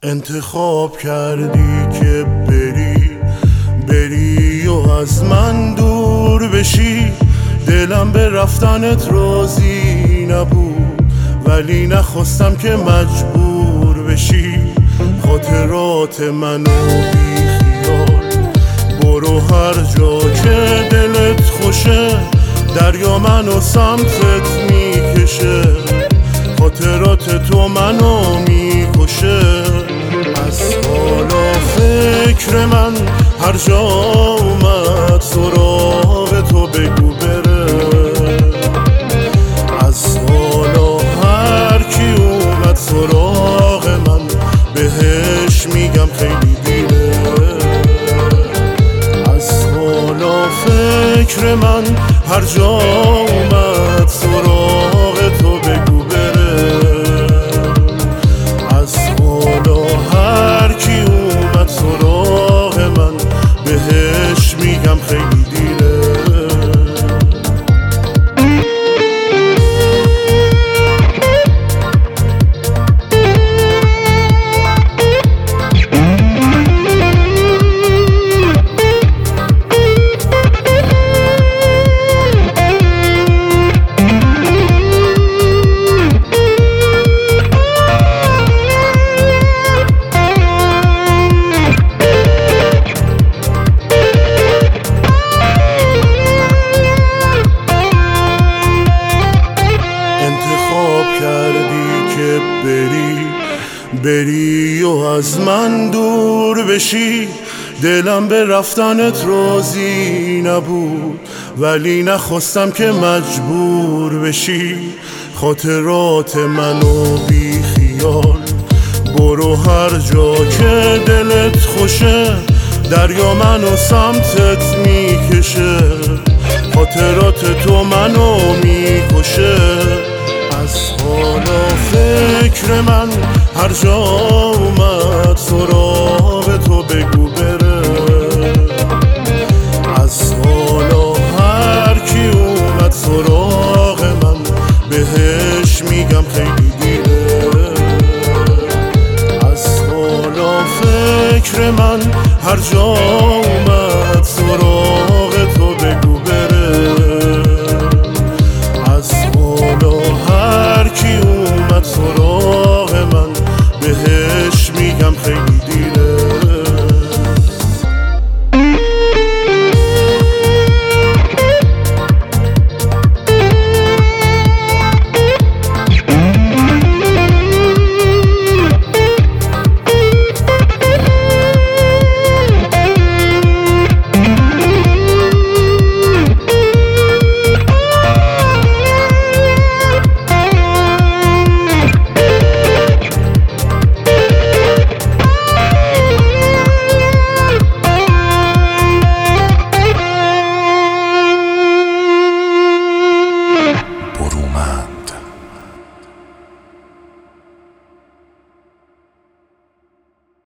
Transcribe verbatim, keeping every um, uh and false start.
انتخاب کردی که بری بری و از من دور بشی. دلم به رفتنت راضی نبود، ولی نخواستم که مجبور بشی. خاطرات منو بی خیال برو هر جا که دلت خوشه. دریا منو سمتت میکشه، خاطرات تو منو میکشه. از حالا فکر من هر جا اومد سراغ تو بگو بره. از حالا هر کی اومد سراغ من بهش میگم خیلی دیره. از حالا فکر من هر جا اومد سراغ تو بگو بره. از حالا هر کی اومد سراغ من بهش میگم خیلی دیره. کردی که بری بری و از من دور بشی. دلم به رفتنت راضی نبود، ولی نخواستم که مجبور بشی. خاطرات منو بی خیال برو هر جا که دلت خوشه. دریا منو سمتت میکشه، خاطرات تو منو میکشه. از حالا فکر من هر جا اومد سراغ تو بگو بره. از حالا هر کی اومد سراغ من بهش میگم خیلی دیره. از حالا فکر من هر جا اومد سراغ